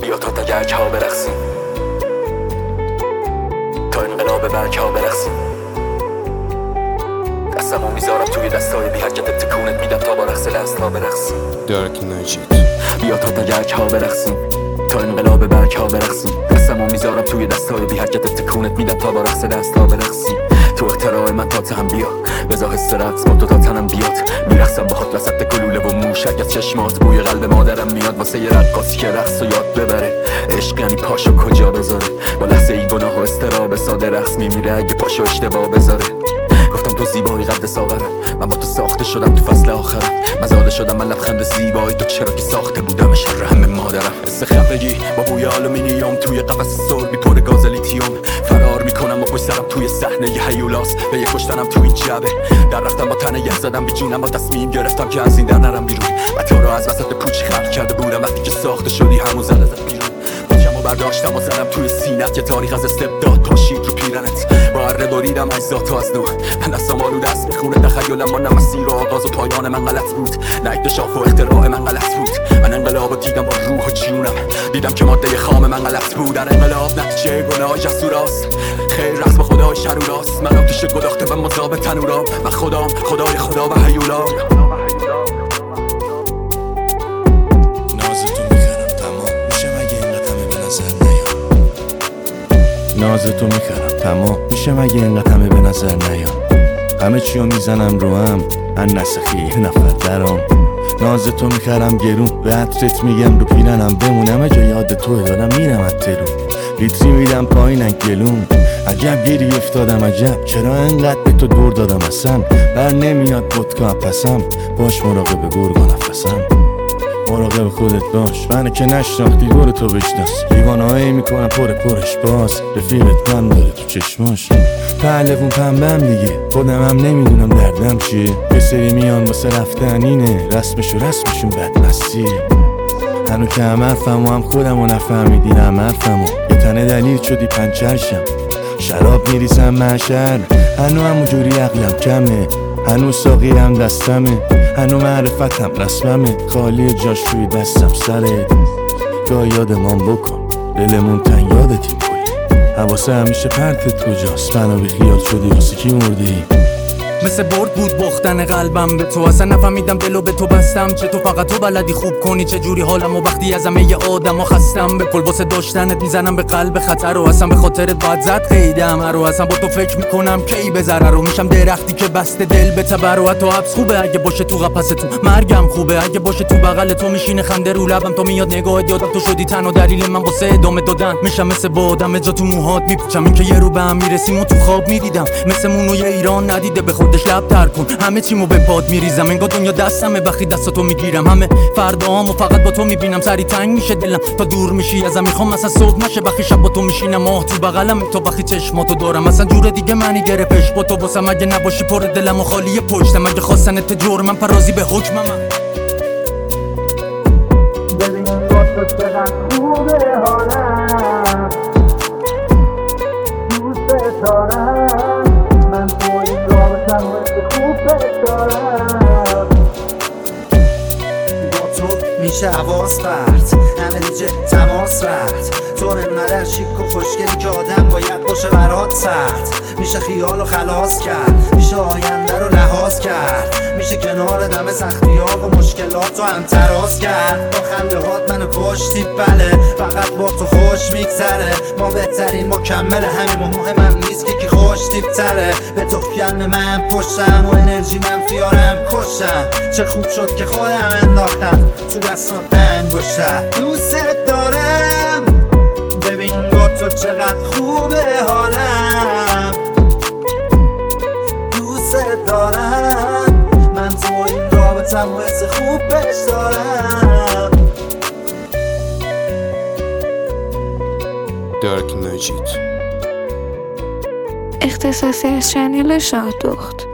بیا تا تگرک ها برقصیم، تا انقلاب برگ ها برقصیم. دستمو میذارم توی دستای بی حرکت، تکونت میدم تا با رقص دست ها برقصیم. درک نجید بیا تا تگرک ها برقصیم، تا انقلاب برگ ها برقصیم. دستمو میذارم توی دستای بی حرکت، تکونت میدم تا با رقص دست ها برقصیم. تو اختراع من تا تهم بیا، بذار حس رقص با تو تا تنم بیاد. میرقصم باهات وسط گلوله و موشک از چشمات، بوی قلب مادرم میاد واسه یه رقاصی که رقص و یاد ببره. عشق یعنی پاشو کجا بذاره، با لحظه ای گناه و استراب ساده رقص میمیره اگه پاشو اشتباه بذاره. گفتم تو زیبایی قد ساغرم، من با تو ساخته شدم تو فصل آخرم. مزاده شدم من لبخند زیبایی تو، چرا که ساخته بودم شر همه مادرم. حس خفگی با بوی آلومینیوم توی قفس سربی پر گاز لیتیوم. فرار میکنم با پشت سرم توی صحنه ی هیولاس، به یه کشتنم توی جبه. در رفتم با تنه یه زدم بی جونم، با تصمیم گرفتم که از این در نرم بیرون. و تو رو از وسط پوچی خلق کرده بودم، وقتی که ساخته شدی همون زد ازت بیرون. پاچمو برداشتم و زدم توی سینت، یه تاریخ از استبداد پاشید رو پیرنت. با اره بریدم اجزاتو از نو، من دستم آلو دست میخونه تخیلم، ما نه مسیر و آغاز و پایان من غلط بود، نه اکتشاف و اختراع من غلط بود. من انقلابو دیدم با روح و جونم، دیدم که ماده خام من غلط بود. در انقلاب نتیجه گناه جسوراست، خیر رقص با خدای شروراست. من آتیش گداخته و مذاب تنورام، و خدام خدای خدا و هیولا. نازتو میخرم تمام میشه مگه اینقدر همه به نظر نیام. همه چیو میزنم رو هم ان نسخی نفر درام. نازتو میخرم گرون، به عطرت میگم رو پیرنم بمونم. جا یاد توه دارم میرم از ترون، لیتری میدم پایینن گلون. عجب گیری افتادم عجب، چرا انقدر به تو دور دادم اصلا. بر نمیاد vodka پسم، باش مراقب گرگ و نفسم. مراقب خودت باش، منو که نشناختی دور تو بشناس. دیوانهایی میکنم پرش باز، رفیقت من داره تو چشماش. پهلوون پنبم دیگه، خودم هم نمیدونم دردم چیه. یه سری میان واسه رفتن اینه، رسمشون بدمستی. هنو که هم حرفم و هم خودم و نفهمیدین هم حرفم و یه تنه دلیل شدی پنچرشم. شراب میریزم محشر، هنو همونجوری عقلم کمه. هنو ساقی هم دستمه، هنو معرفتم رسممه. خالی جاش روی دستم سره، گاه یادمان بکن دلمون تنگ یادتیم کلی. حواسه همیشه پرتت کجاست، فنا بی خیال شدی واسه کی مردی. مثل برد بود باختن قلبم به تو، اصلا نفهمیدم دلو به تو بستم. چه تو فقط تو بلدی خوب کنی چه جوری حالم، و وقتی از همه آدم ها خستم. به کل واسه داشتنت میزنم به قلب خطر، و اصلا به خاطرت باید زد قیدم. رو اصلا با تو فکر میکنم کی به ضرر، رو میشم درختی که بسته دل به تبر. و حتی حبس خوبه اگه باشه تو قفس تو، مرگم خوبه اگه باشه تو بغل تو. میشینه خنده رو لبم تا میاد نگاهت، یادم تو شدی تنها دلیل من واسه ادامه دادن. میشم مثل بادم جا تو موهات میپیچم، این که یه رو به هم میرسیم و تو خواب میدیدم. مثل مونوی ایران ندیده به خودش لب تر کن، همه چیمو به پاد میریزم. انگار دنیا دستمه وقتی دستاتو میگیرم. همه فردامو فقط با تو میبینم، سری تنگ میشه دلم تا دور میشی ازم. میخوام مثلا صبح نشه وقتی شب با تو میشینم، ماه تو بغلم تو وقتی چشماتو دارم. مثلا جور دیگه منی گرفتش با تو واسم، اگه نباشی پر دلم و خالی پشتم. اگه خواستن جور من فرازی به حکمم. ببین با تو چقدر خوبه حالم، دوست دارم من تو این رابطم و خوب دارم. با تو میشه حواس پرت، همه دیگه تماس رفت. تو انقدر شیک و خوشگلی که آدم باید باشه برات سرد. میشه خیال و خلاص کرد، میشه آینده رو لحاظ کرد. میشه کنار دم سختی ها و مشکلات رو هم تراز کرد. با خنده هات منو کشتی بله، فقط با تو خوش میگذره. ما بهترین مکمل همیم و مهمم نیست که کی خوش تیبتره. به تو فیلم من پشتم و انرژی منفیارم کشتم. چه خوب شد که خودم انداختم تو دستم انگشتم. دوست دارم ببین با تو چقدر خوبه حالم، دوست دارم من تو این رابطم و حس خوب بهش دارم. درک نجید اختصاصی از چنل شاهدخت.